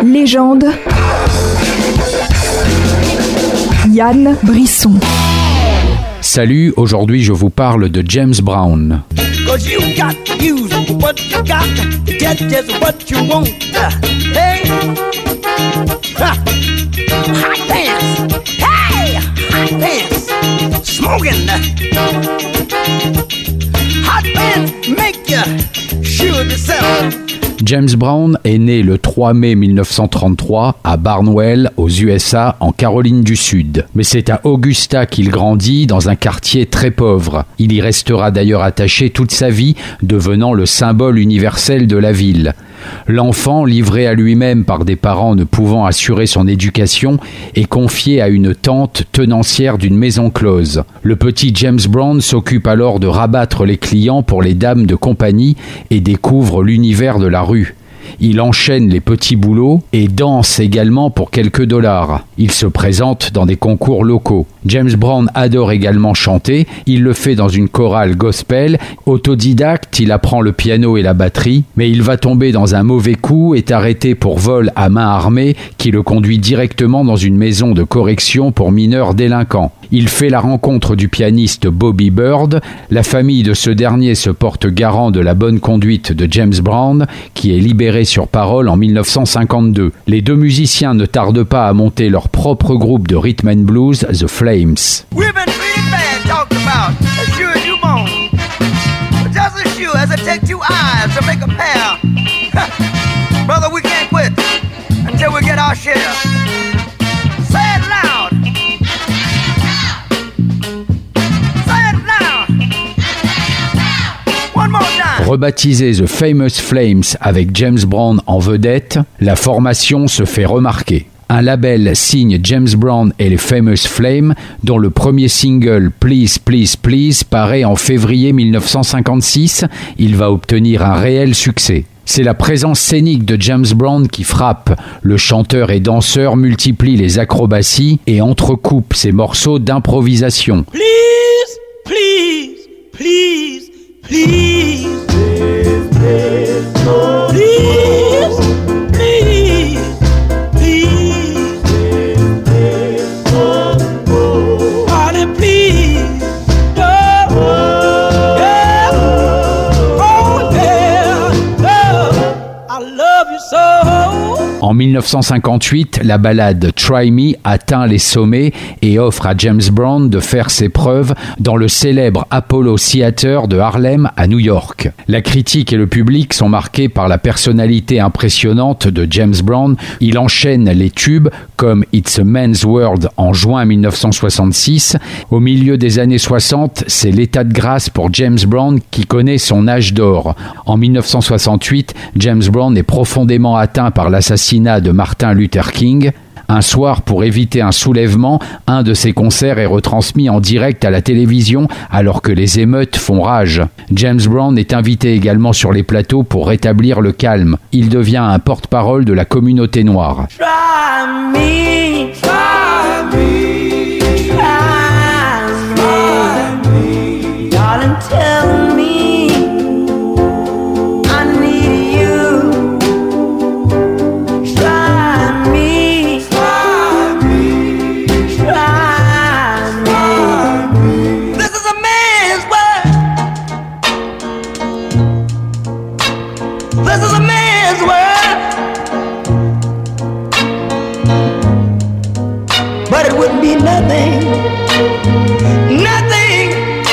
Légende. Yann Brisson. Salut, aujourd'hui je vous parle de James Brown. James Brown est né le 3 mai 1933 à Barnwell, aux USA, en Caroline du Sud. Mais c'est à Augusta qu'il grandit, dans un quartier très pauvre. Il y restera d'ailleurs attaché toute sa vie, devenant le symbole universel de la ville. L'enfant, livré à lui-même par des parents ne pouvant assurer son éducation, est confié à une tante tenancière d'une maison close. Le petit James Brown s'occupe alors de rabattre les clients pour les dames de compagnie et découvre l'univers de la rue. Il enchaîne les petits boulots et danse également pour quelques dollars. Il se présente dans des concours locaux. James Brown adore également chanter. Il le fait dans une chorale gospel. Autodidacte, il apprend le piano et la batterie. Mais il va tomber dans un mauvais coup, est arrêté pour vol à main armée qui le conduit directement dans une maison de correction pour mineurs délinquants. Il fait la rencontre du pianiste Bobby Bird. La famille de ce dernier se porte garant de la bonne conduite de James Brown, qui est libéré sur parole en 1952. Les deux musiciens ne tardent pas à monter leur propre groupe de rhythm and blues, The Flames. We've been pretty bad talked about, as sure as you born. But just as sure as it takes two eyes to make a pair. Brother, we can't quit until we get our share. Say it loud. Say it loud. One more time. Rebaptisé The Famous Flames avec James Brown en vedette, la formation se fait remarquer. Un label signe James Brown et les Famous Flames, dont le premier single Please Please Please paraît en février 1956. Il va obtenir un réel succès. C'est la présence scénique de James Brown qui frappe. Le chanteur et danseur multiplie les acrobaties et entrecoupe ses morceaux d'improvisation. Please, please, please, please. En 1958, la ballade Try Me atteint les sommets et offre à James Brown de faire ses preuves dans le célèbre Apollo Theater de Harlem à New York. La critique et le public sont marqués par la personnalité impressionnante de James Brown. Il enchaîne les tubes comme It's a Man's World en juin 1966. Au milieu des années 60, c'est l'état de grâce pour James Brown qui connaît son âge d'or. En 1968, James Brown est profondément atteint par l'assassinat de Martin Luther King. Un soir, pour éviter un soulèvement, un de ses concerts est retransmis en direct à la télévision alors que les émeutes font rage. James Brown est invité également sur les plateaux pour rétablir le calme. Il devient un porte-parole de la communauté noire. Try me, try me, try me, darling, tell me. This is a man's world, but it wouldn't be nothing, nothing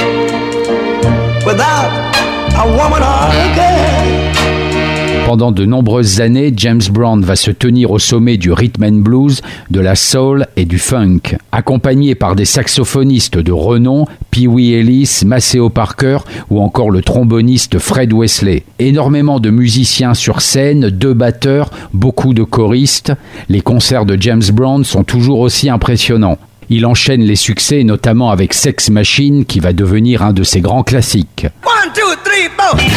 without a woman or a girl. Pendant de nombreuses années, James Brown va se tenir au sommet du rhythm and blues, de la soul et du funk. Accompagné par des saxophonistes de renom, Pee Wee Ellis, Maceo Parker ou encore le tromboniste Fred Wesley. Énormément de musiciens sur scène, 2 batteurs, beaucoup de choristes. Les concerts de James Brown sont toujours aussi impressionnants. Il enchaîne les succès, notamment avec Sex Machine, qui va devenir un de ses grands classiques. 1, 2, 3, 4.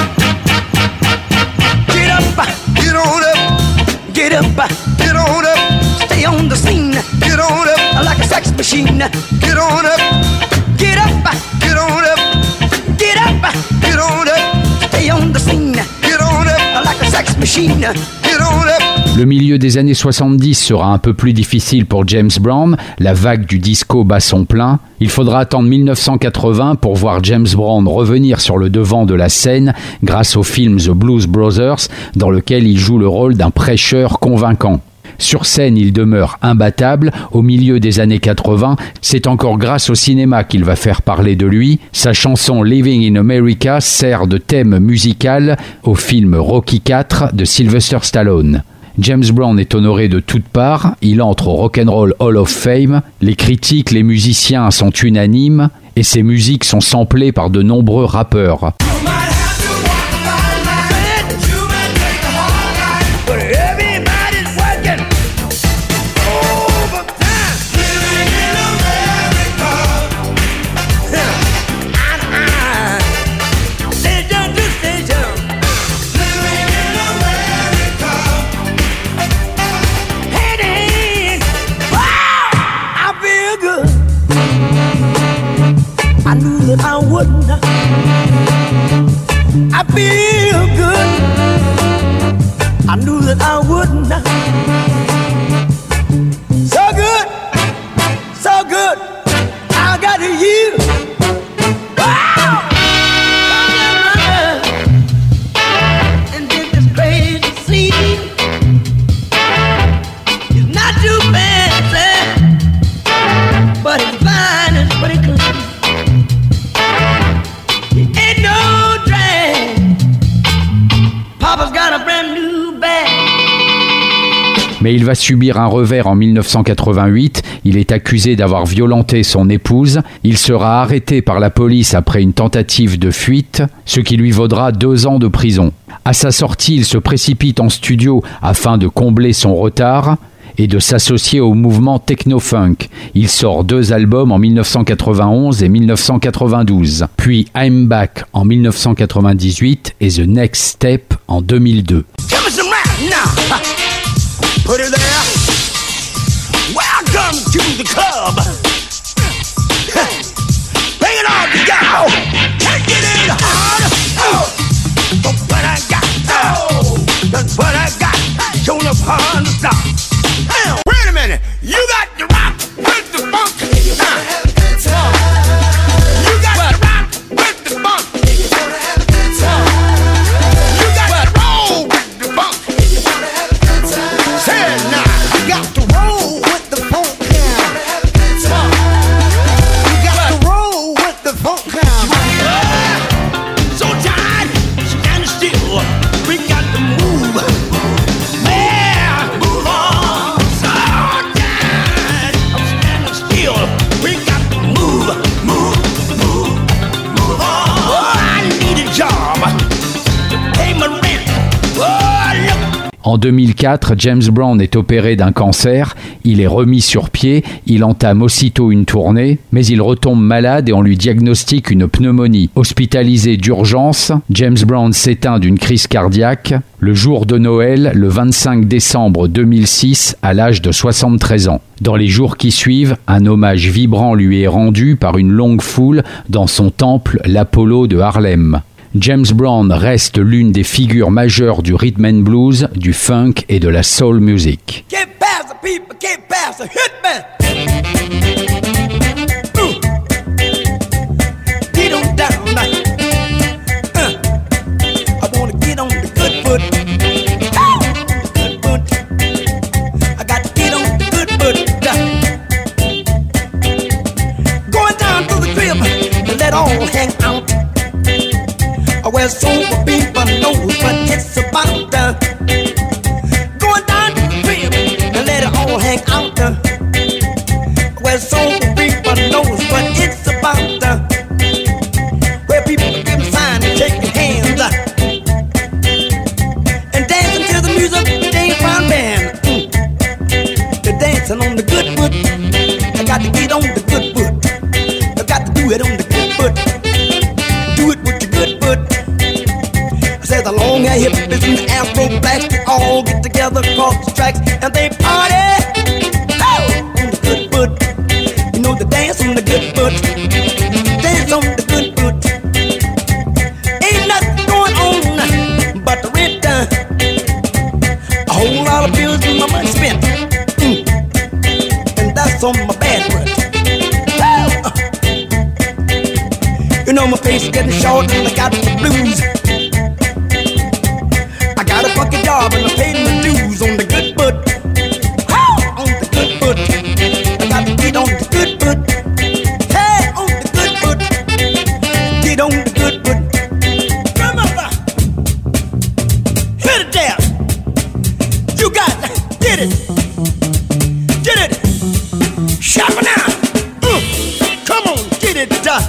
Get up, get on up, get up, get on up. Stay on the scene, get on up like a sex machine. Get on up, get up, get on up, get up, get on up. Stay on the scene, get on up like a sex machine. Get on up. Le milieu des années 70 sera un peu plus difficile pour James Brown, la vague du disco bat son plein. Il faudra attendre 1980 pour voir James Brown revenir sur le devant de la scène grâce au film The Blues Brothers, dans lequel il joue le rôle d'un prêcheur convaincant. Sur scène, il demeure imbattable. Au milieu des années 80, c'est encore grâce au cinéma qu'il va faire parler de lui. Sa chanson Living in America sert de thème musical au film Rocky IV de Sylvester Stallone. James Brown est honoré de toutes parts, il entre au Rock'n'Roll Hall of Fame, les critiques, les musiciens sont unanimes et ses musiques sont samplées par de nombreux rappeurs. I wouldn't. I feel good. I knew that I wouldn't. So good, so good. I got you. Wow. And then this crazy scene is not too fancy, but it's fine and pretty clean. Mais il va subir un revers en 1988. Il est accusé d'avoir violenté son épouse. Il sera arrêté par la police après une tentative de fuite, ce qui lui vaudra 2 ans de prison. À sa sortie, il se précipite en studio afin de combler son retard et de s'associer au mouvement techno-funk. Il sort 2 albums en 1991 et 1992. Puis I'm Back en 1998 et The Next Step en 2002. Put it there. Welcome to the club. Bring it on together. Take it in hard. That's what I got. That's what I got. Show up on the top. Wait a minute. You got to rock with the funk. You got to rock with the funk. You got to roll with the funk. En 2004, James Brown est opéré d'un cancer, il est remis sur pied, il entame aussitôt une tournée, mais il retombe malade et on lui diagnostique une pneumonie. Hospitalisé d'urgence, James Brown s'éteint d'une crise cardiaque le jour de Noël, le 25 décembre 2006, à l'âge de 73 ans. Dans les jours qui suivent, un hommage vibrant lui est rendu par une longue foule dans son temple, l'Apollo de Harlem. James Brown reste l'une des figures majeures du rhythm and blues, du funk et de la soul music. Get past the people, get past the hitman. Get on down now. I wanna get on the good foot. Good foot. I got to get on the good foot. Going down to the crib and let all hang out. Where sober people know what it's about. Going down to the crib and let it all hang out. Where sober people know what it's about. Where people give a sign and shake your hands. And dancing to the music, they ain't found band. They're dancing on the good foot. I got to get on the good foot. I got to do it on the good foot. Do it with your good foot. The long hair hippies and the afro blacks, they all get together across the tracks and they party. Oh, on the good foot. You know the dance on the good foot. Dance on the good foot. Ain't nothing going on but the rhythm. A whole lot dollar bills and my money spent. And that's on my bad foot. You know my face is getting short and I got the blues. I got a funky job and I'm paying the dues on the good foot. On the good foot. I got to get on the good foot. Hey, on the good foot. Get on the good foot. Come on, hit it down. You got to get it. Get it. Shop it now. Come on, get it done.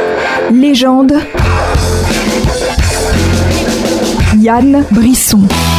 Légende. Yann Brisson.